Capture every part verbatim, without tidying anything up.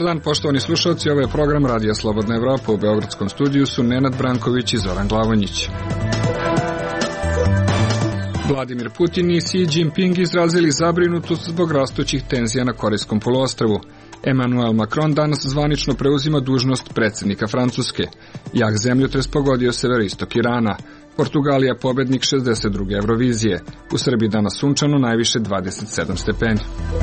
dan, poštovani slušalci, ovo je program Radija Slobodna Evropa. U beogradskom studiju su Nenad Branković i Zoran Glavonjić. Vladimir Putin i Xi Jinping izrazili zabrinutost zbog rastućih tenzija na Korejskom poluostrvu. Emmanuel Macron danas zvanično preuzima dužnost predsjednika Francuske. Jak zemljotres pogodio severoistok Irana. Portugalija pobednik šezdeset druge Eurovizije. U Srbiji danas sunčano, najviše dvadeset sedam stepeni.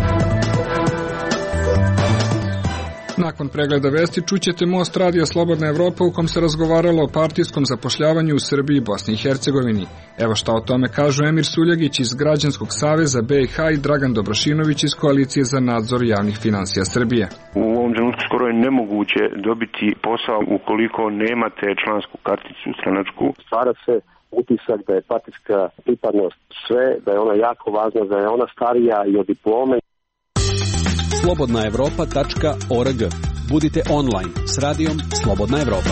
Nakon pregleda vesti čućete Most Radija Slobodna Evropa u kom se razgovaralo o partijskom zapošljavanju u Srbiji i Bosni i Hercegovini. Evo šta o tome kažu Emir Suljagić iz Građanskog saveza B i H i Dragan Dobrošinović iz Koalicije za nadzor javnih finansija Srbije. U ovom trenutku skoro je nemoguće dobiti posao ukoliko nemate člansku karticu stranačku. Stvara se utisak da je partijska pripadnost sve, da je ona jako važna, da je ona starija i od diplome. slobodna evropa tačka org. Budite online s radijom Slobodna Evropa.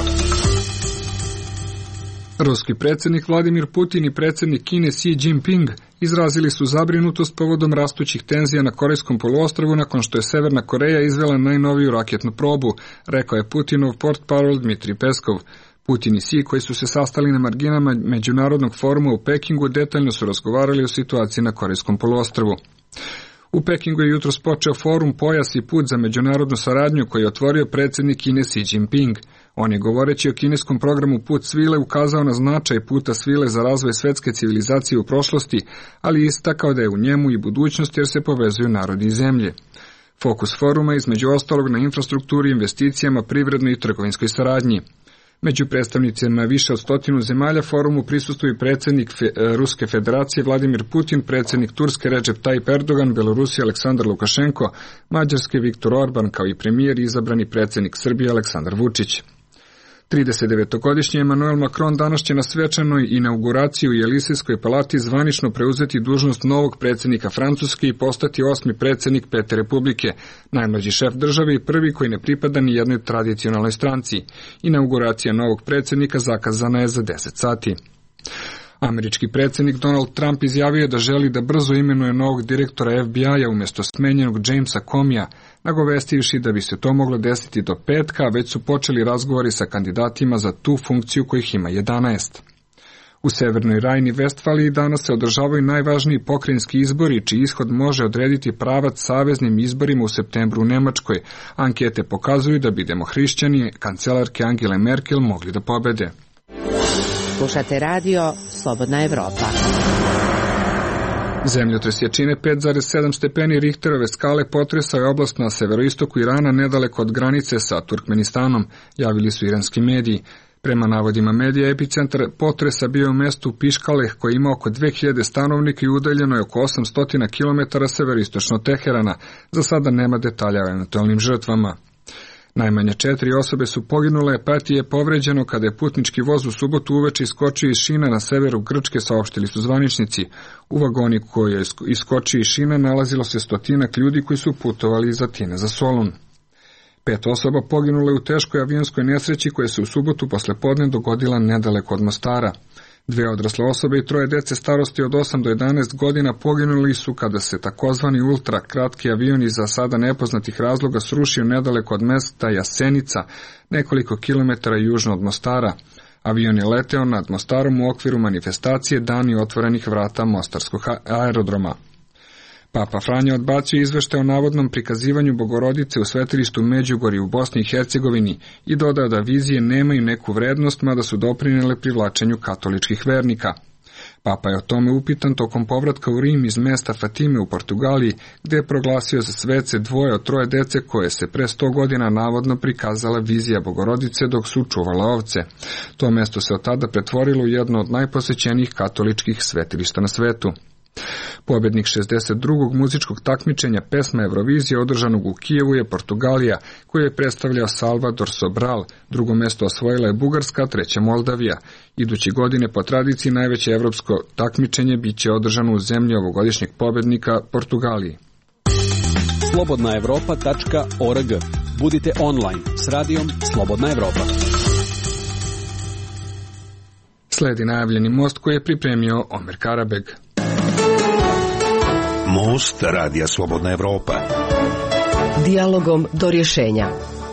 Ruski predsjednik Vladimir Putin i predsjednik Kine Xi Jinping izrazili su zabrinutost povodom rastućih tenzija na Korejskom poluostrvu nakon što je Severna Koreja izvela najnoviju raketnu probu, rekao je Putinov portparol Dmitrij Peskov. Putin i Xi, koji su se sastali na marginama Međunarodnog foruma u Pekingu, detaljno su razgovarali o situaciji na Korejskom poluostrvu. U Pekingu je jutros počeo forum Pojas i put za međunarodnu saradnju koji je otvorio predsjednik Kine Xi Jinping. On je, govoreći o kineskom programu Put svile, ukazao na značaj puta svile za razvoj svetske civilizacije u prošlosti, ali istakao da je u njemu i budućnost jer se povezuju narodi i zemlje. Fokus foruma između ostalog na infrastrukturi, investicijama, privrednoj i trgovinskoj saradnji. Među predstavnicima više od stotinu zemalja forumu prisustvuju predsjednik Fe, Ruske federacije Vladimir Putin, predsjednik Turske Recep Tayyip Erdogan, Belorusije Aleksandar Lukašenko, Mađarske Viktor Orban, kao i premijer i izabrani predsjednik Srbije Aleksandar Vučić. tridesetdevetogodišnji Emmanuel Macron danas će na svečanoj inauguraciji u Jelisejskoj palati zvanično preuzeti dužnost novog predsjednika Francuske i postati osmi predsjednik Pete Republike, najmlađi šef države i prvi koji ne pripada ni jednoj tradicionalnoj stranci. Inauguracija novog predsjednika zakazana je za deset sati. Američki predsjednik Donald Trump izjavio je da želi da brzo imenuje novog direktora F B I-a umjesto smenjenog Jamesa Comeyja, nagovestivši da bi se to moglo desiti do petka, a već su počeli razgovori sa kandidatima za tu funkciju kojih ima jedanaest. U Severnoj Rajni-Vestfaliji danas se održavaju najvažniji pokrajinski izbori, čiji ishod može odrediti pravac saveznim izborima u septembru u Nemačkoj. Ankete pokazuju da bi demohrišćani kancelarke Angele Merkel mogli da pobede. Slušate radio Slobodna Evropa. Zemljotres jačine pet zarez sedam stepeni Richterove skale potresao je oblast na severoistoku Irana nedaleko od granice sa Turkmenistanom, javili su iranski mediji. Prema navodima medija, epicentar potresa bio je u mestu Piškaleh koji ima oko dve hiljade stanovnika i udaljeno je oko osamsto kilometara severoistočno od Teherana. Za sada nema detalja o eventualnim žrtvama. Najmanje četiri osobe su poginule, pet je povređeno kada je putnički voz u subotu uveče iskočio iz šina na severu Grčke, saopštili su zvaničnici. U vagoni koji je iskočio iz šina nalazilo se stotinak ljudi koji su putovali iz Atine za Solun. Pet osoba poginule u teškoj avionskoj nesreći koja se u subotu poslepodne dogodila nedaleko od Mostara. Dve odrasle osobe i troje dece starosti od osam do jedanaest godina poginuli su kada se takozvani ultra kratki avion iz za sada nepoznatih razloga srušio nedaleko od mesta Jasenica, nekoliko kilometara južno od Mostara. Avion je leteo nad Mostarom u okviru manifestacije Dani otvorenih vrata Mostarskog aerodroma. Papa Franja odbacio izveštaj o navodnom prikazivanju Bogorodice u svetilištu Međugorju u Bosni i Hercegovini i dodao da vizije nemaju neku vrednost, mada su doprinele privlačenju katoličkih vernika. Papa je o tome upitan tokom povratka u Rim iz mesta Fatime u Portugaliji, gde je proglasio za svece dvoje od troje dece koje se pre sto godina navodno prikazala vizija Bogorodice dok su čuvala ovce. To mesto se od tada pretvorilo u jedno od najposećenijih katoličkih svetilišta na svetu. Pobjednik šezdeset drugog muzičkog takmičenja pesma Eurovizije održanog u Kijevu je Portugalija, koju je predstavljao Salvador Sobral. Drugo mjesto osvojila je Bugarska, treće Moldavija. Iduće godine po tradiciji najveće evropsko takmičenje biće održano u zemlji ovogodišnjeg pobjednika Portugaliji. slobodna evropa tačka org. Budite online s radijom Slobodna Evropa. Sledi najavljeni most koji je pripremio Omer Karabeg. Most Radija Slobodna Evropa. Dijalogom do rješenja.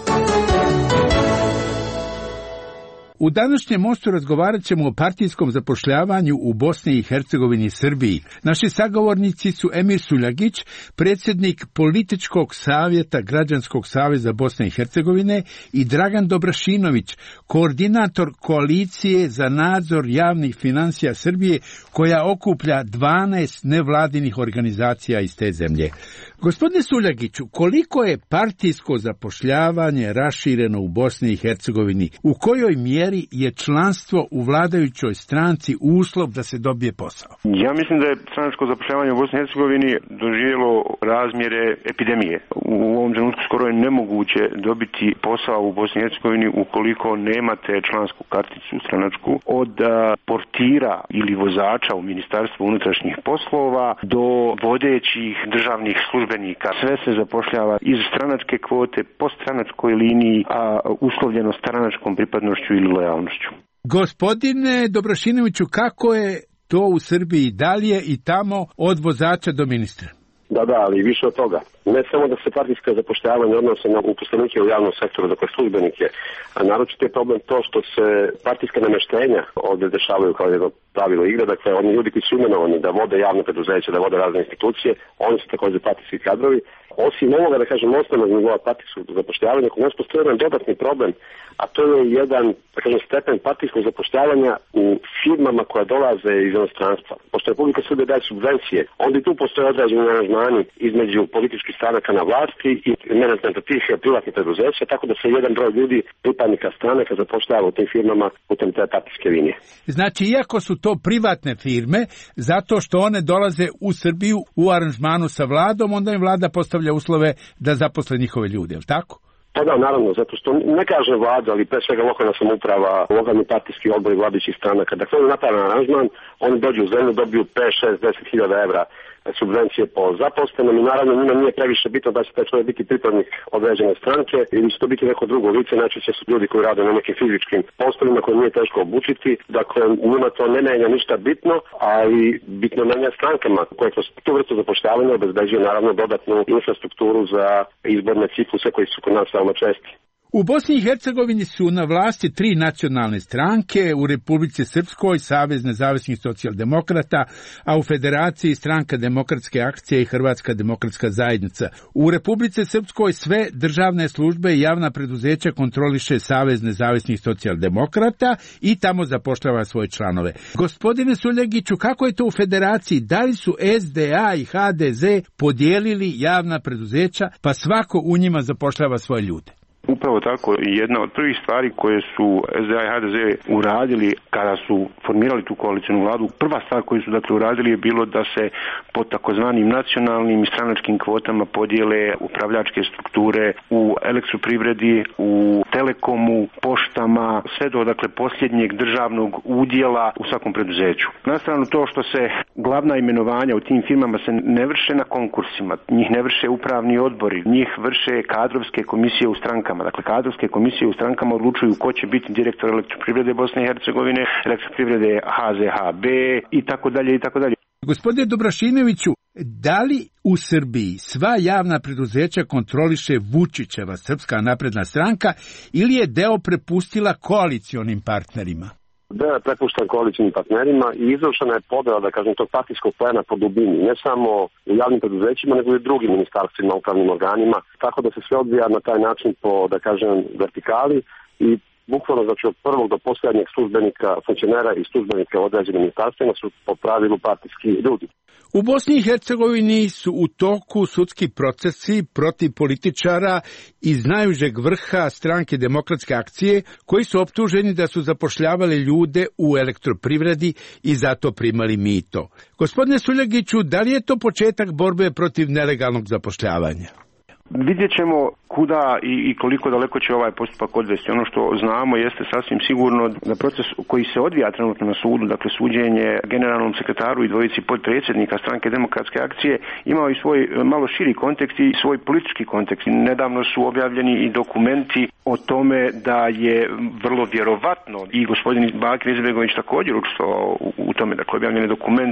U današnjem mostu razgovarat ćemo o partijskom zapošljavanju u Bosni i Hercegovini i Srbiji. Naši sagovornici su Emir Suljagić, predsjednik Političkog savjeta Građanskog saveza Bosne i Hercegovine, i Dragan Dobrašinović, koordinator Koalicije za nadzor javnih financija Srbije, koja okuplja dvanaest nevladinih organizacija iz te zemlje. Gospodine Suljagiću, koliko je partijsko zapošljavanje rašireno u Bosni i Hercegovini? U kojoj mjeri je članstvo u vladajućoj stranci uslov da se dobije posao? Ja mislim da je stranačko zapošljavanje u Bosni i Hercegovini doživjelo razmjere epidemije. U ovom trenutku skoro je nemoguće dobiti posao u Bosni i Hercegovini ukoliko nemate člansku karticu stranačku, od portira ili vozača u Ministarstvu unutrašnjih poslova do vodećih državnih službenika. Sve se zapošljava iz stranačke kvote, po stranačkoj liniji, a uslovljeno stranačkom pripadnošću ili lojalnošću. Gospodine Dobrašinoviću, kako je to u Srbiji? Da li je i tamo od vozača do ministra? Da, da, ali više od toga. Ne samo da se partijska zapošljavanja odnose na uposlenike u javnom sektoru, dakle službenike, a naročito je problem to što se partijska namještenja ovdje dešavaju kao jedno pravilo igre, dakle oni ljudi koji su imenovani da vode javne preduzeće, da vode razne institucije, oni su također partijski kadrovi. Osim ovoga, da kažem, osnovnog nivoa partijskog zapošljavanja, kod nas postoji jedan dodatni problem, a to je jedan, da kažem, stepen partijskog zapošljavanja u firmama koja dolaze iz inostranstva. Pošto Republika Srbija daje subvencije, onda i tu postoje određeni aranžmani između političkih stranaka na vlasti i menadžmenta tih privatnih preduzeća, tako da se jedan broj ljudi, pripadnika stranaka, zapošljava u tim firmama putem te partijske linije. Znači, iako su to privatne firme, zato što one dolaze u Srbiju u aranžmanu sa vladom, onda im vlada postavlja uslove da zaposle njihove ljude, je li tako? Pa da, naravno, zato što ne kaže vlada, ali pre svega lokalna samouprava, lokalni partijski odbor i vladajućih stranaka. Dakle, oni naprave aranžman, oni dođu u zemlju, dobiju pet, šest, deset hiljada evra subvencije po zaposlenom i naravno njima nije previše bitno da će taj čovjek biti pripadnik određene stranke ili će to biti neko drugo lice, najčešće su ljudi koji rade na nekim fizičkim poslovima koje nije teško obučiti, dakle njima to ne menja ništa bitno, ali bitno menja strankama koje kroz tu vrstu zapošljavanja obezbeđuju naravno dodatnu infrastrukturu za izborne cikluse koji su kod nas veoma česti. U Bosni i Hercegovini su na vlasti tri nacionalne stranke, u Republici Srpskoj Savez nezavisnih socijaldemokrata, a u Federaciji Stranka demokratske akcije i Hrvatska demokratska zajednica. U Republici Srpskoj sve državne službe i javna preduzeća kontroliše Savez nezavisnih socijaldemokrata i tamo zapošljava svoje članove. Gospodine Suljagiću, kako je to u Federaciji? Da li su S D A i H D Z podijelili javna preduzeća, pa svako u njima zapošljava svoje ljude? Upravo tako, jedna od prvih stvari koje su S D A i H D Z uradili kada su formirali tu koalicijnu vladu, prva stvar koju su dakle uradili je bilo da se po takozvanim nacionalnim i stranačkim kvotama podijele upravljačke strukture u elektroprivredi, u telekomu, poštama, sve do dakle posljednjeg državnog udjela u svakom preduzeću. Nastranu to što se glavna imenovanja u tim firmama se ne vrše na konkursima, njih ne vrše upravni odbori, njih vrše kadrovske komisije u strankama. Dakle, kadrovske komisije u strankama odlučuju ko će biti direktor elektroprivrede Bosne i Hercegovine, elektroprivrede H Z H B i tako dalje i tako dalje. Gospodine Dobrašinoviću, da li u Srbiji sva javna preduzeća kontroliše Vučićeva Srpska napredna stranka ili je deo prepustila koalicionim partnerima? Da je prepušten koalicijnim partnerima i izvršena je podela, da kažem, tog partijskog plena po dubini, ne samo u javnim preduzećima, nego i u drugim ministarstvima, upravnim organima, tako da se sve odvija na taj način po, da kažem, vertikali i bukvalno, znači, od prvog do posljednjeg službenika, funkcionera i službenika određenim ministarstvima su po pravilu partijski ljudi. U Bosni i Hercegovini su u toku sudski procesi protiv političara iz najužeg vrha Stranke demokratske akcije, koji su optuženi da su zapošljavali ljude u elektroprivredi i zato primali mito. Gospodine Suljagiću, da li je to početak borbe protiv nelegalnog zapošljavanja? Vidjet ćemo kuda i, i koliko daleko će ovaj postupak odvesti. Ono što znamo jeste sasvim sigurno da proces koji se odvija trenutno na sudu, dakle suđenje generalnom sekretaru i dvojici podpredsjednika Stranke demokratske akcije, imao i svoj malo širi kontekst i svoj politički kontekst. Nedavno su objavljeni i dokumenti o tome da je vrlo vjerovatno i gospodin Bakir Izetbegović također učestvovao u tome. Dakle, objavljen je dokument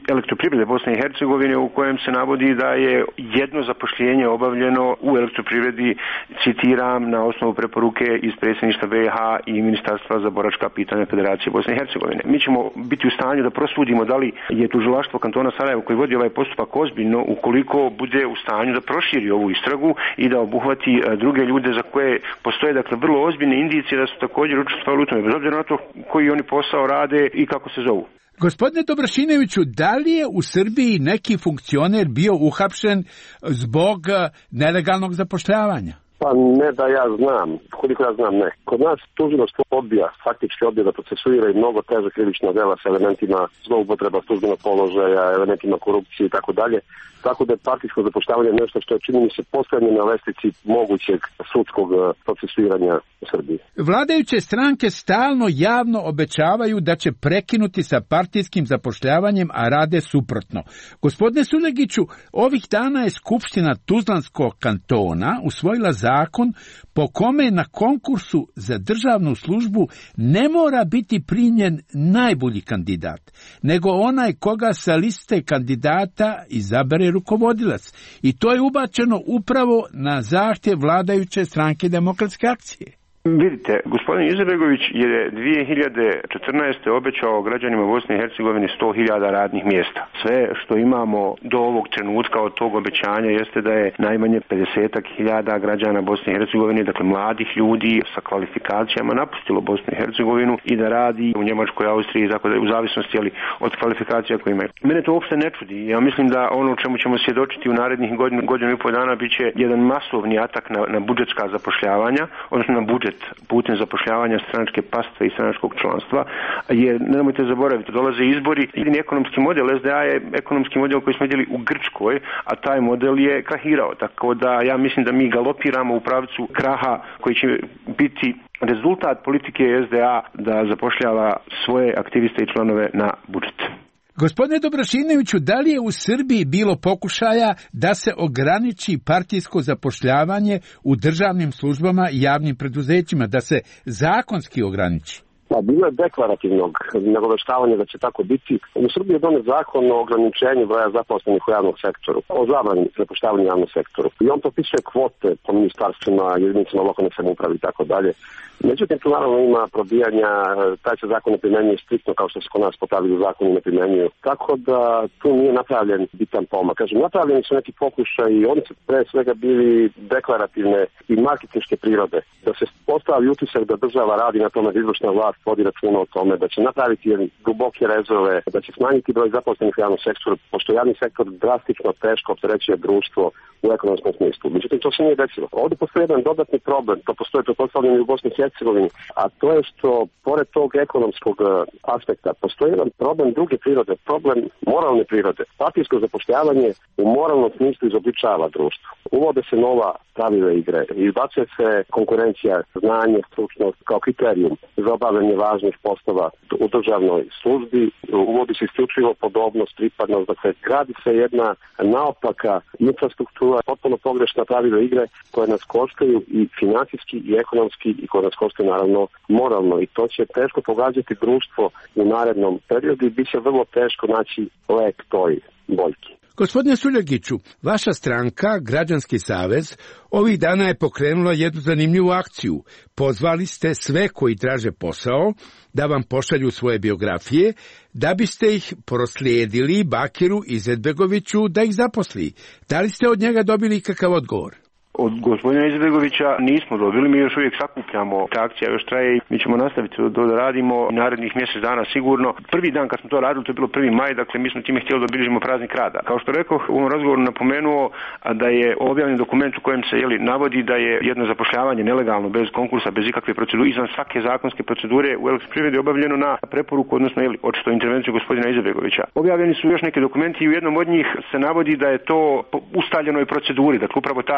elektroprivrede Bosne i Hercegovine u kojem se navodi da je jedno zapošljenje obavljeno u elektroprivredi, citiram, na osnovu preporuke iz predsjedništva B i H i Ministarstva za boračka pitanja Federacije Bosne i Hercegovine. Mi ćemo biti u stanju da prosudimo da li je tužilaštvo kantona Sarajevo koji vodi ovaj postupak ozbiljno ukoliko bude u stanju da proširi ovu istragu i da obuhvati druge ljude za koje postoje dakle vrlo ozbiljne indicije da su također učestvovali u tome, bez obzira na to koji oni posao rade i kako se zovu. Gospodine Dobrašinoviću, da li je u Srbiji neki funkcioner bio uhapšen zbog nelegalnog zapošljavanja? Pa ne da ja znam, koliko ja znam ne. Kod nas tužilaštvo odbija, faktički odbija da procesuira i mnogo teže krivična dela sa elementima zloupotreba službenog položaja, elementima korupcije i tako dalje. Tako da je partijsko zapošljavanje nešto što je, čini mi se, poslednje na lestvici mogućeg sudskog procesuiranja u Srbiji. Vladajuće stranke stalno javno obećavaju da će prekinuti sa partijskim zapošljavanjem, a rade suprotno. Gospodine Suljegiću, ovih dana je Skupština Tuzlanskog kantona usvojila zakon po kome na konkursu za državnu službu ne mora biti primljen najbolji kandidat, nego onaj koga sa liste kandidata izabere rukovodilac. I to je ubačeno upravo na zahtjev vladajuće stranke Demokratske akcije. Vidite, gospodin Izetbegović je dvije hiljade četrnaeste. obećao građanima Bosne i Hercegovine sto hiljada radnih mjesta. Sve što imamo do ovog trenutka od tog obećanja jeste da je najmanje pedeset hiljada građana Bosne i Hercegovine, dakle mladih ljudi sa kvalifikacijama, napustilo Bosnu i Hercegovinu i da radi u Njemačkoj, Austriji, tako da u zavisnosti ali od kvalifikacija koje imaju. Mene to uopšte ne čudi. Ja mislim da ono o čemu ćemo svjedočiti u narednih godinu, godinu i pol dana bit će jedan masovni atak na, na budžetska zapošljavanja, odnosno na budžet putem zapošljavanja stranačke pastve i stranačkog članstva, jer nemojte zaboraviti, dolaze izbori. Jedini ekonomski model S D A je ekonomski model koji smo vidjeli u Grčkoj, a taj model je krahirao. Tako da ja mislim da mi galopiramo u pravcu kraha koji će biti rezultat politike S D A da zapošljava svoje aktiviste i članove na budžet. Gospodine Dobrašinoviću, da li je u Srbiji bilo pokušaja da se ograniči partijsko zapošljavanje u državnim službama i javnim preduzećima, da se zakonski ograniči? Pa bilo je deklarativnog nagoveštavanja da će tako biti. U Srbiji je donet zakon o ograničenju broja zaposlenih u javnom sektoru, o zabrani zapošljavanja u javnom sektoru. I on propisuje kvote po ministarstvima, jedinicama lokalne samouprave i tako dalje. Međutim, tu naravno ima probijanja, taj se zakon ne primjenjuje striktno kao što se kod nas po pravilu zakoni ne primjenjuju. Tako da tu nije napravljen bitan pomak. Kažem, napravljeni su neki pokušaj i oni su pre svega bili deklarativne i marketinške prirode. Da se postavi utisak da država radi na tome, da izvršna vlast vodi računa o tome, da će napraviti duboke rezove, da će smanjiti broj zaposlenih u javnom sektoru, pošto javni sektor drastično teško opterećuje društvo u ekonomskom smislu. Međutim, to se nije desilo. Ovdje postoji jedan dodatni problem, to postoji pretpostavljeno i u Bosni i Hercegovini, a to je što, pored tog ekonomskog aspekta, postoji jedan problem druge prirode, problem moralne prirode. Partijsko zapošljavanje u moralnom smislu izobličava društvo. Uvode se nova pravila igre, izbacuje se konkurencija, znanje, stručnost kao kriterijum za obavljanje važnih poslova u državnoj službi, uvodi se isključivo podobnost, pripadnost, dakle gradi se jedna naopaka infrastruktura, potpuno pogrešna pravila igre koje nas koštaju i financijski i ekonomski i koje nas koštaju naravno moralno i to će teško pogađati društvo u narednom periodu i bit će vrlo teško naći lek toj boljki. Gospodine Suljegiću, vaša stranka, Građanski savez, ovih dana je pokrenula jednu zanimljivu akciju. Pozvali ste sve koji traže posao da vam pošalju svoje biografije, da biste ih proslijedili Bakiru Izetbegoviću da ih zaposli. Da li ste od njega dobili kakav odgovor? Od gospodina Izetbegovića nismo dobili, mi još uvijek sakupljamo, ta akcija još traje i mi ćemo nastaviti to da radimo narednih mjesec dana sigurno. Prvi dan kad smo to radili, to je bilo prvi maj, dakle mi smo time htjeli da obilježimo praznik rada. Kao što rekao, u ovom razgovoru napomenuo da je objavljen dokument u kojem se jeli, navodi da je jedno zapošljavanje nelegalno, bez konkursa, bez ikakve procedure, izvan svake zakonske procedure u elektroprivredi obavljeno na preporuku, odnosno jeli, očito intervenciju gospodina Izetbegovića. Objavljeni su još neki dokumenti i u jednom od njih se navodi da je to po ustaljenoj proceduri, dakle upravo ta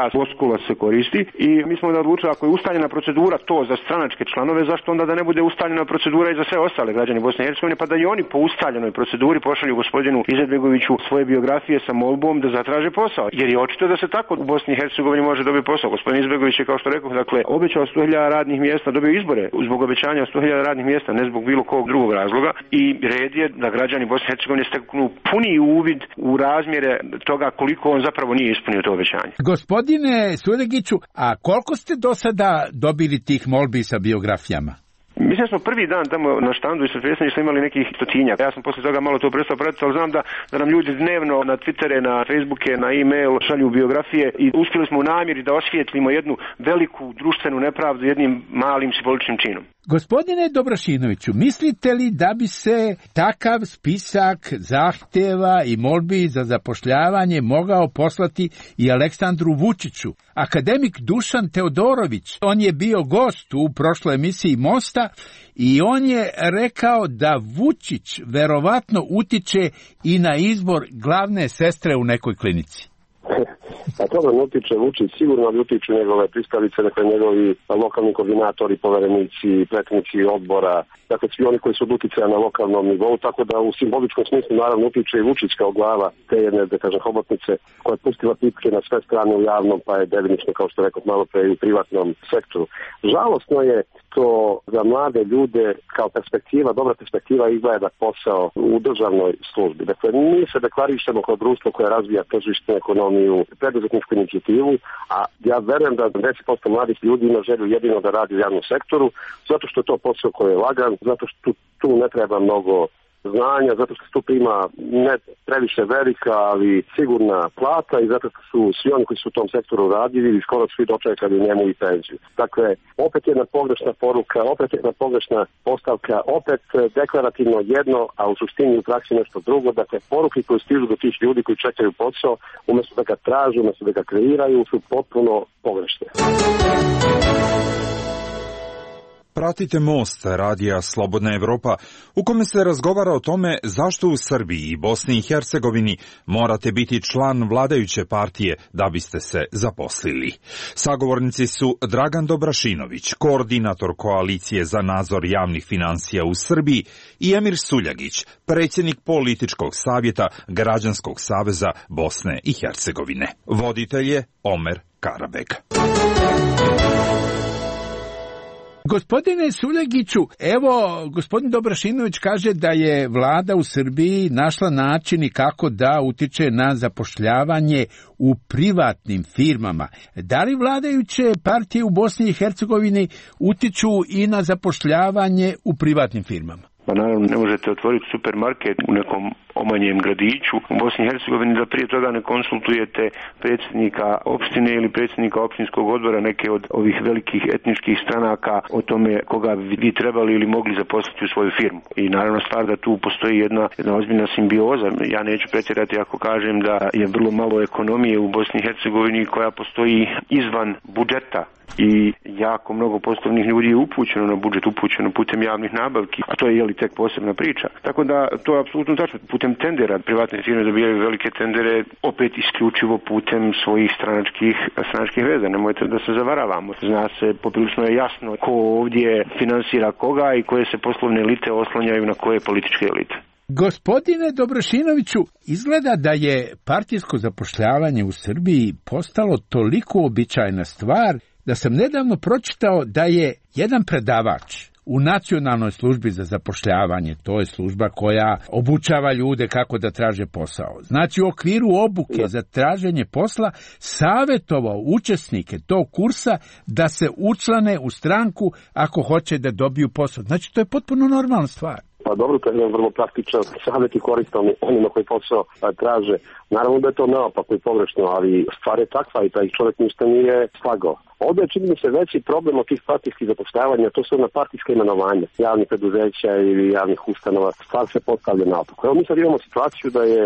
moglo da se koristi i mi smo onda odlučili ako je ustaljena procedura to za stranačke članove, zašto onda da ne bude ustaljena procedura i za sve ostale građane Bosne i Hercegovine, pa da i oni po ustaljenoj proceduri pošalju gospodinu Izetbegoviću svoje biografije sa molbom da zatraže posao. Jer je očito da se tako u Bosni i Hercegovini može dobiti posao. Gospodin Izetbegović je, kao što rekao, dakle, obećao sto hiljada radnih mjesta, dobio izbore zbog obećanja sto hiljada radnih mjesta, ne zbog bilo kog drugog razloga, i red je da građani Bosne i Hercegovine steknu puni uvid u razmjere toga koliko on zapravo nije ispunio to obećanje. Gospodine Suljegiću, a koliko ste do sada dobili tih molbi sa biografijama? Mislim da smo prvi dan tamo na štandu i sa predsjedništvom imali nekih stotinjak. Ja sam posle toga malo to prestao pratiti, ali znam da, da nam ljudi dnevno na Twittere, na Facebooke, na e-mail šalju biografije i uspjeli smo u namjeri da osvijetlimo jednu veliku društvenu nepravdu jednim malim simboličnim činom. Gospodine Dobrašinoviću, mislite li da bi se takav spisak zahtjeva i molbi za zapošljavanje mogao poslati i Aleksandru Vučiću? Akademik Dušan Teodorović, on je bio gost u prošloj emisiji Mosta i on je rekao da Vučić verovatno utiče i na izbor glavne sestre u nekoj klinici. A toga ne utiče Vučić, sigurno ali utiču njegove pristalice, dakle njegovi lokalni koordinatori, poverenici, predsjednici odbora, dakle svi oni koji su od uticaja na lokalnom nivou, tako da u simboličkom smislu naravno utiče i Vučić kao glava te jedne, da kažem, hobotnice koja je pustila pipke na sve strane u javnom, pa je delimično, kao što rekao malo pre, i u privatnom sektoru. Žalosno je to za mlade ljude kao perspektiva, dobra perspektiva izgleda posao u državnoj službi. Dakle, mi se deklarišemo kao društvo koje razvija tržišnu ekonomiju, preduzetničku inicijativu, a ja verujem da deset posto mladih ljudi ima želju jedino da radi u javnom sektoru, zato što je to posao koji je lagan, zato što tu, tu ne treba mnogo znanja, zato što tu prima ne previše velika, ali sigurna plata i zato što su svi oni koji su u tom sektoru radili i skoro svi dočekali njemu i penziju. Dakle, opet jedna pogrešna poruka, opet jedna pogrešna postavka, opet deklarativno jedno, a u suštini u praksi nešto drugo. Dakle, poruke koje stižu do tih ljudi koji čekaju posao, umjesto da ga tražu, umjesto da ga kreiraju, su potpuno pogrešne. Pratite Most, radija Slobodna Evropa, u kome se razgovara o tome zašto u Srbiji i Bosni i Hercegovini morate biti član vladajuće partije da biste se zaposlili. Sagovornici su Dragan Dobrašinović, koordinator Koalicije za nadzor javnih financija u Srbiji, i Emir Suljagić, predsjednik političkog savjeta Građanskog saveza Bosne i Hercegovine. Voditelj je Omer Karabeg. Gospodine Suljegiću, evo, gospodin Dobrašinović kaže da je vlada u Srbiji našla načini kako da utiče na zapošljavanje u privatnim firmama. Da li vladajuće partije u Bosni i Hercegovini utiču i na zapošljavanje u privatnim firmama? Pa naravno ne možete otvoriti supermarket u nekom omanjem gradiću u Bosni i Hercegovini da prije toga ne konsultujete predsjednika opštine ili predsjednika opštinskog odbora neke od ovih velikih etničkih stranaka o tome koga bi vi trebali ili mogli zaposliti u svoju firmu. I naravno stvar da tu postoji jedna, jedna ozbiljna simbioza. Ja neću pretjerati ako kažem da je vrlo malo ekonomije u Bosni i Hercegovini koja postoji izvan budžeta. I jako mnogo poslovnih ljudi je upućeno na budžet, upućeno putem javnih nabavki, a to je jeli tek posebna priča. Tako da to je apsolutno tačno. Putem tendera privatne firme dobijaju velike tendere, opet isključivo putem svojih stranačkih, stranačkih veza. Nemojte da se zavaravamo. Zna se, poprilično je jasno ko ovdje finansira koga i koje se poslovne elite oslanjaju na koje političke elite. Gospodine Dobrašinoviću, izgleda da je partijsko zapošljavanje u Srbiji postalo toliko običajna stvar da sam nedavno pročitao da je jedan predavač u Nacionalnoj službi za zapošljavanje, to je služba koja obučava ljude kako da traže posao, znači u okviru obuke za traženje posla savjetovao učesnike tog kursa da se učlane u stranku ako hoće da dobiju posao. Znači to je potpuno normalna stvar. Pa dobro, to je jedan vrlo praktičan savjet i koristan onima koji posao traže. Naravno da je to neopako i pogrešno, ali stvar je takva i taj čovjek ništa nije slagao. Ovdje je, čini mi se, veći problem od tih partijskih zapošljavanja, to su na partijska imenovanja javnih preduzeća ili javnih ustanova. Stvar se postavlja naopako. Evo mi sad imamo situaciju da je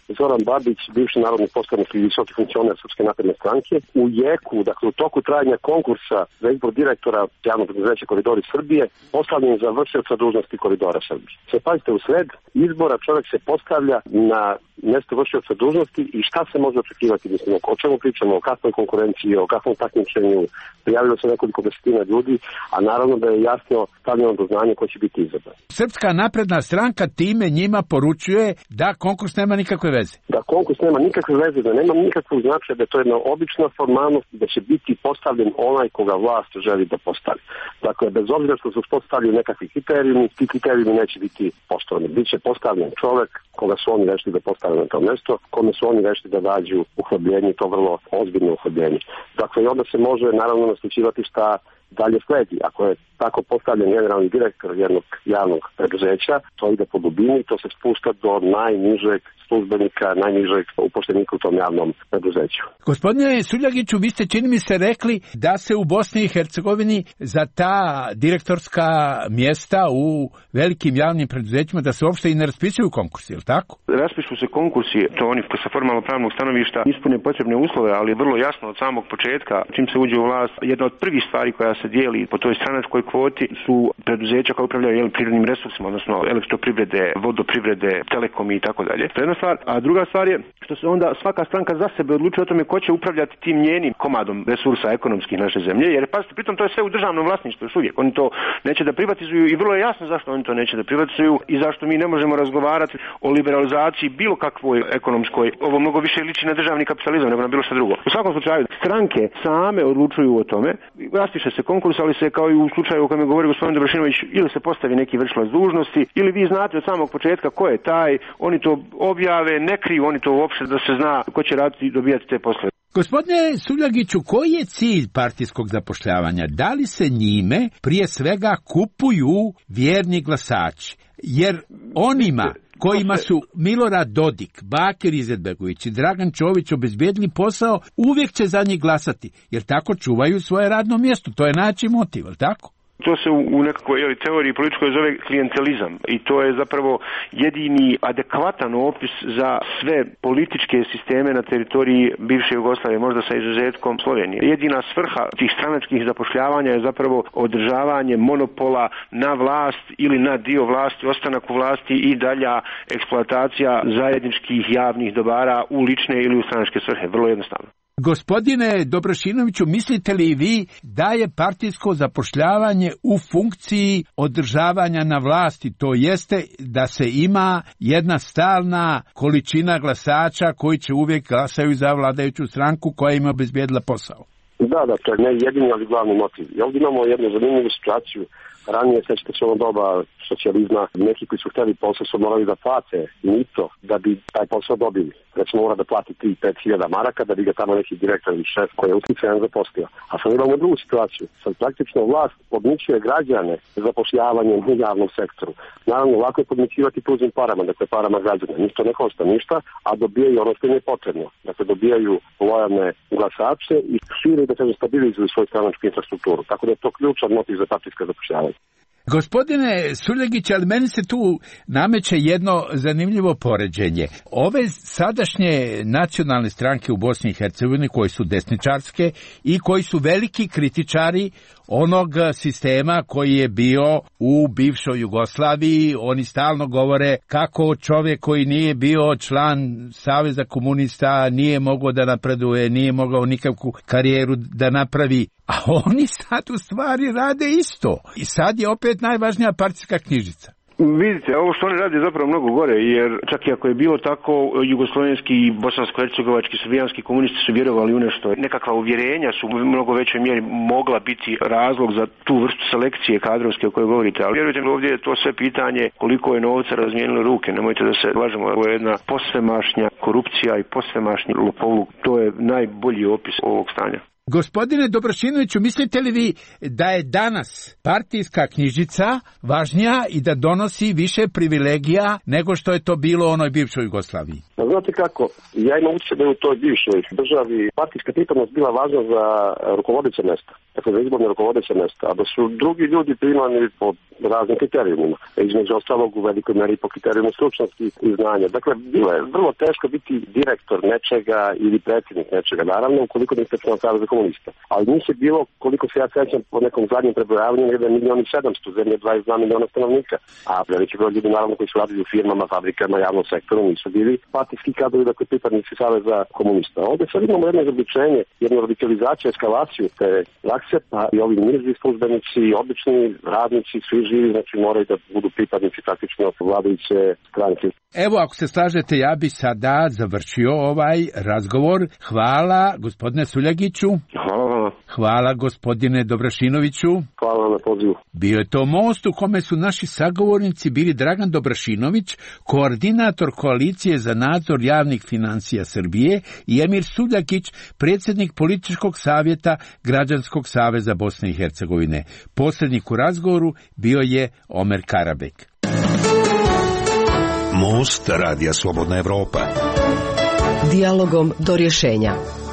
Zoran Babić, bivši narodni poslanik i visoki funkcioner Srpske napredne stranke, u jeku, dakle u toku trajanja konkursa za izbor direktora javnog preduzeća Koridori Srbije, postavljen za vršioca dužnosti Koridora Srbije. Se pazite, u sred izbora čovjek se postavlja na mjesto vršioca dužnosti i šta se može očekivati, mislim, o čemu pričamo, o kakvoj konkurenciji, o kakvom takmičenju, prijavilo se nekoliko desetina ljudi, a naravno da je jasno stavljeno do znanja ko će biti izabran. Srpska napredna stranka time njima poručuje da konkurs nema nikakve veze. Da konkurs nema nikakve veze, da nema nikakvog značaja, da je to jedna obična formalnost, da će biti postavljen onaj koga vlast želi da postavi. Dakle, bez obzira što su postavljeni nekakvi kriterijumi, ti kriterijumi neće biti poštovani. Biće postavljen čovjek koga su oni rešili da postave na to mjesto, kome su oni rešili da dađu uhljebljenje, to vrlo ozbiljno uhljebljenje. Dakle, i onda se može naravno naslučivati šta dalje sledi. Ako je tako postavljen generalni direktor jednog javnog preduzeća, to ide po dubini, to se spušta do najnižeg službenika, najnižeg upošljenika u tom javnom preduzeću. Gospodine Suljagiću, vi ste, čini mi se, rekli da se u Bosni i Hercegovini za ta direktorska mjesta u velikim javnim preduzećima da se uopšte i ne raspisuju konkursi, je li tako? Raspišu se konkursi, to oni koji sa formalno pravnog stanovišta ispune potrebne uslove, ali je vrlo jasno od samog početka, čim se uđe u vlast, jedna od prvih stvari koja se dijeli po toj stranačkoj kvoti su preduzeća koja upravljaju jel, prirodnim resursima, odnosno elektroprivrede, vodoprivrede, telekomi i tako dalje. To je jedna stvar, a druga stvar je što se onda svaka stranka za sebe odlučuje o tome ko će upravljati tim njenim komadom resursa ekonomskih naše zemlje, jer pazite, pritom to je sve u državnom vlasništvu još uvijek. Oni to neće da privatizuju i vrlo je jasno zašto oni to neće da privatizuju i zašto mi ne možemo razgovarati o liberalizaciji bilo kakvoj ekonomskoj. Ovo mnogo više liči na državni kapitalizam nego na bilo što drugo. U svakom slučaju, stranke same odlučuju o tome, raspiše se konkurs, ali se kao i u slučaju o kojem je govorio gospodin Dobrašinović, ili se postavi neki vršilac dužnosti, ili vi znate od samog početka ko je taj, oni to objave, ne kriju oni to uopšte da se zna ko će raditi i dobijati te poslove. Gospodine Suljagiću, koji je cilj partijskog zapošljavanja? Da li se njime prije svega kupuju vjerni glasači? Jer onima kojima su Milorad Dodik, Bakir Izetbegović i Dragan Čović obezbedili posao, uvijek će za njih glasati, jer tako čuvaju svoje radno mjesto. To je način motiv, ali tako? To se u, u nekakvoj jeli, teoriji političkoj zove klijentelizam i to je zapravo jedini adekvatan opis za sve političke sisteme na teritoriji bivše Jugoslavije, možda sa izuzetkom Slovenije. Jedina svrha tih stranačkih zapošljavanja je zapravo održavanje monopola na vlast ili na dio vlasti, ostanak u vlasti i dalja eksploatacija zajedničkih javnih dobara u lične ili u stranačke svrhe. Vrlo jednostavno. Gospodine Dobrašinoviću, mislite li vi da je partijsko zapošljavanje u funkciji održavanja na vlasti, to jeste da se ima jedna stalna količina glasača koji će uvijek glasaju za vladajuću stranku koja im obezbijedila posao? Da, da, to je ne jedini, ali glavni motiv. I ovdje imamo jednu zanimljivu situaciju. Ranije, sećate se ono doba socijalizma, neki koji su htjeli posao su morali da plate mito da bi taj posao dobili. Recimo mora da plati tri do pet hiljada maraka da bi ga tamo neki direktor ili šef koji je utjecajan zaposlio. A sad imamo drugu situaciju. Sad praktično vlast podmićuje građane zapošljavanjem u javnom sektoru. Naravno, lako je podmićivati tuđim parama, dakle parama građana. Njih to ne košta ništa, a dobijaju ono što im je potrebno. Dakle, dobijaju lojalne glasače i šire da se stabilizuju svoju stranačku infrastrukturu. Tako da je to ključan motiv za partijsko zapošljavanje. Gospodine Suljagić, ali meni se tu nameće jedno zanimljivo poređenje. Ove sadašnje nacionalne stranke u Bosni i Hercegovini koje su desničarske i koji su veliki kritičari onog sistema koji je bio u bivšoj Jugoslaviji, oni stalno govore kako čovjek koji nije bio član Saveza komunista nije mogao da napreduje, nije mogao nikakvu karijeru da napravi. A oni sad u stvari rade isto. I sad je opet najvažnija partijska knjižica. Vidite, ovo što oni rade je zapravo mnogo gore, jer čak i ako je bilo tako, jugoslovenski, bosansko-hercegovački, srbijanski komunisti su vjerovali u nešto. Nekakva uvjerenja su u mnogo većoj mjeri mogla biti razlog za tu vrstu selekcije kadrovske o kojoj govorite. Ali vjerujte, ovdje je to sve pitanje koliko je novca razmijenilo ruke. Nemojte da se lažemo, ovo je jedna posvemašnja korupcija i posvemašnji lopovluk. To je najbolji opis ovog stanja. Gospodine Dobrašinoviću, mislite li vi da je danas partijska knjižica važnija i da donosi više privilegija nego što je to bilo u onoj bivšoj Jugoslaviji? Znate kako, ja imam utjecaj da je u toj bivšoj državi partijska pripadnost bila važna za rukovodeće mesta, dakle za izborne rukovodeće mesta, a da su drugi ljudi primani po raznim kriterijumima, između ostalog u velikoj meri po kriterijumu stručnosti i znanja. Dakle, bilo je vrlo teško biti direktor nečega ili predsjednik nečega, naravno, ukoliko niste član Saveza komunista. Ali njih je bilo, koliko se ja sećam po nekom zadnjem prebrojavanju, negdje milion i sedamsto, zemlje dvadeset dva miliona stanovnika. A veliki broj ljudi, naravno, koji su radili u firmama, fabrikama, javnom sektoru, nisu bili partijski kadrovi, dakle pripadnici Saveza komunista. Ovdje sad imamo jedno izobličenje, jednu radikalizaciju, eskalaciju te prakse, pa i ovi niži službenici, obični radnici, svi živi, znači moraju da budu pripadnici praktično vladajuće stranke. Evo, ako se slažete, ja bi sada završio ovaj razgovor. Hvala gospodine Suljagiću. Hvala. Hvala gospodine Dobrašinoviću. Hvala vam na pozivu. Bio je to most u kome su naši sagovornici bili Dragan Dobrašinović, koordinator koalicije za nadzor javnih financija Srbije, i Emir Suljagić, predsjednik političkog savjeta Građanskog saveza Bosne i Hercegovine. Posrednik u razgovoru bio je Omer Karabek. Most Radija Slobodna Evropa. Dijalogom do rješenja.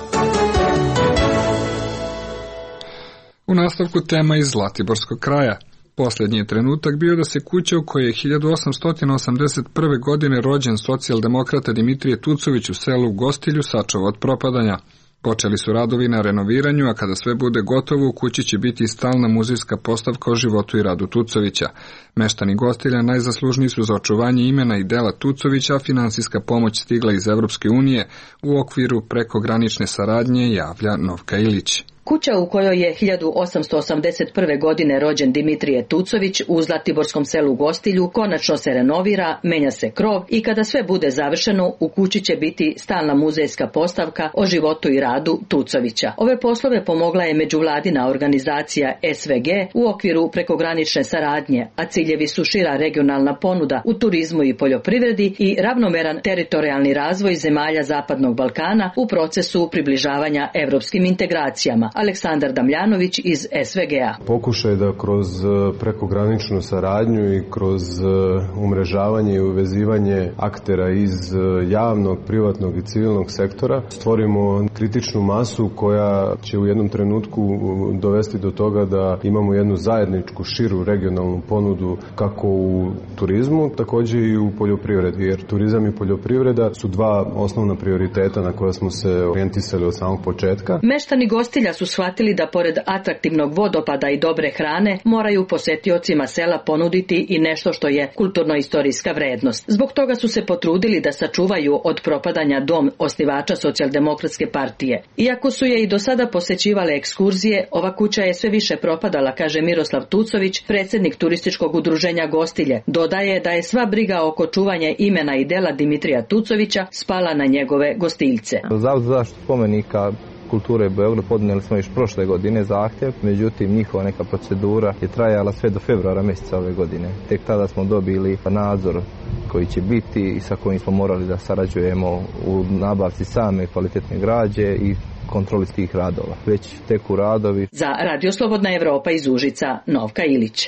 U nastavku tema iz Zlatiborskog kraja. Posljednji je trenutak bio da se kuća u kojoj je hiljadu osamsto osamdeset prve. godine rođen socijaldemokrata Dimitrije Tucović u selu Gostilju sačuva od propadanja. Počeli su radovi na renoviranju, a kada sve bude gotovo, u kući će biti stalna muzejska postavka o životu i radu Tucovića. Meštani Gostilja najzaslužniji su za očuvanje imena i dela Tucovića, a finansijska pomoć stigla iz Evropske unije u okviru prekogranične saradnje, javlja Novka Ilić. Kuća u kojoj je hiljadu osamsto osamdeset prve. godine rođen Dimitrije Tucović u zlatiborskom selu Gostilju konačno se renovira, menja se krov i kada sve bude završeno, u kući će biti stalna muzejska postavka o životu i radu Tucovića. Ove poslove pomogla je međuvladina organizacija S V G u okviru prekogranične saradnje, a ciljevi su šira regionalna ponuda u turizmu i poljoprivredi i ravnomeran teritorijalni razvoj zemalja Zapadnog Balkana u procesu približavanja evropskim integracijama. Aleksandar Damljanović iz S V G-a. Pokušaj da kroz prekograničnu saradnju i kroz umrežavanje i uvezivanje aktera iz javnog, privatnog i civilnog sektora stvorimo kritičnu masu koja će u jednom trenutku dovesti do toga da imamo jednu zajedničku širu regionalnu ponudu kako u turizmu, također i u poljoprivredi, jer turizam i poljoprivreda su dva osnovna prioriteta na koja smo se orijentisali od samog početka. Meštani Gostilja su shvatili da pored atraktivnog vodopada i dobre hrane moraju posetiocima sela ponuditi i nešto što je kulturno-istorijska vrednost. Zbog toga su se potrudili da sačuvaju od propadanja dom osnivača Socijaldemokratske partije. Iako su je i do sada posećivale ekskurzije, ova kuća je sve više propadala, kaže Miroslav Tucović, predsjednik turističkog udruženja Gostilje. Dodaje da je sva briga oko čuvanja imena i dela Dimitrija Tucovića spala na njegove gostiljce. Zavod za zaštitu spomenika kulture Beograd podnijeli smo još prošle godine zahtjev, međutim njihova neka procedura je trajala sve do februara mjeseca ove godine. Tek tada smo dobili nadzor koji će biti i sa kojim smo morali da sarađujemo u nabavci same kvalitetne građe i kontroli tih radova. Već teku radovi. Za Radio Slobodna Evropa iz Užica, Novka Ilić.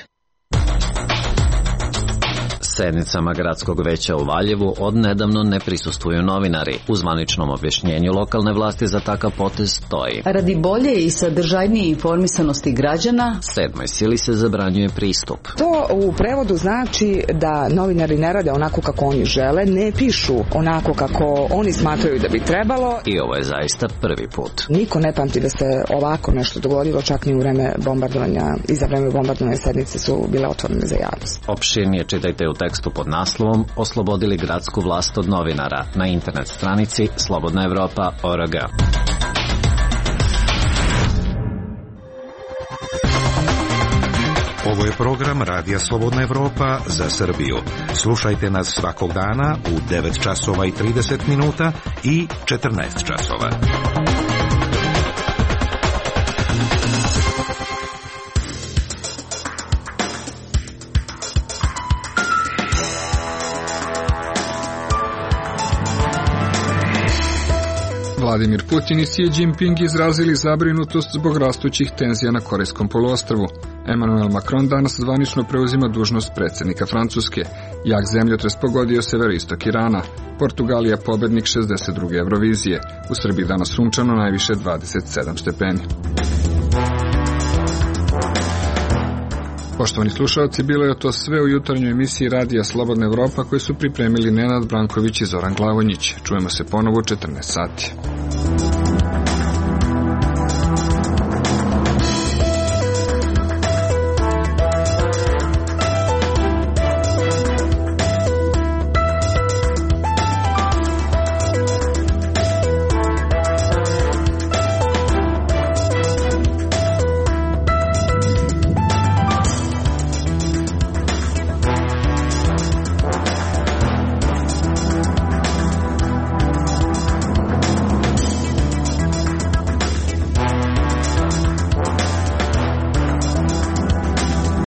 Sednicama gradskog veća u Valjevu odnedavno ne prisustvuju novinari. U zvaničnom objašnjenju lokalne vlasti za takav potez stoji: radi bolje i sadržajnije informisanosti građana, sedmoj sili se zabranjuje pristup. To u prevodu znači da novinari ne rade onako kako oni žele, ne pišu onako kako oni smatraju da bi trebalo. I ovo je zaista prvi put. Niko ne pamti da se ovako nešto dogodilo, čak ni u vreme bombardovanja. I za vreme bombardovanja sednice su bile otvorene za javnost. Opširnije čitajte u tekstu pod naslovom "Oslobodili gradsku vlast od novinara" na internet stranici slobodna evropa tačka org. Ovo je program Radija Slobodna Evropa za Srbiju. Slušajte nas svakog dana u devet časova i trideset minuta i četrnaest časova. Vladimir Putin i Xi Jinping izrazili zabrinutost zbog rastućih tenzija na Korejskom poluostrvu. Emmanuel Macron danas zvanično preuzima dužnost predsjednika Francuske. Jak zemljotres pogodio severoistok Irana. Portugalija pobednik šezdeset druge Eurovizije. U Srbiji danas sunčano, najviše dvadeset sedam stepeni. Poštovani slušalci, bilo je to sve u jutarnjoj emisiji Radija Slobodna Evropa koju su pripremili Nenad Branković i Zoran Glavonjić. Čujemo se ponovo u četrnaest sati.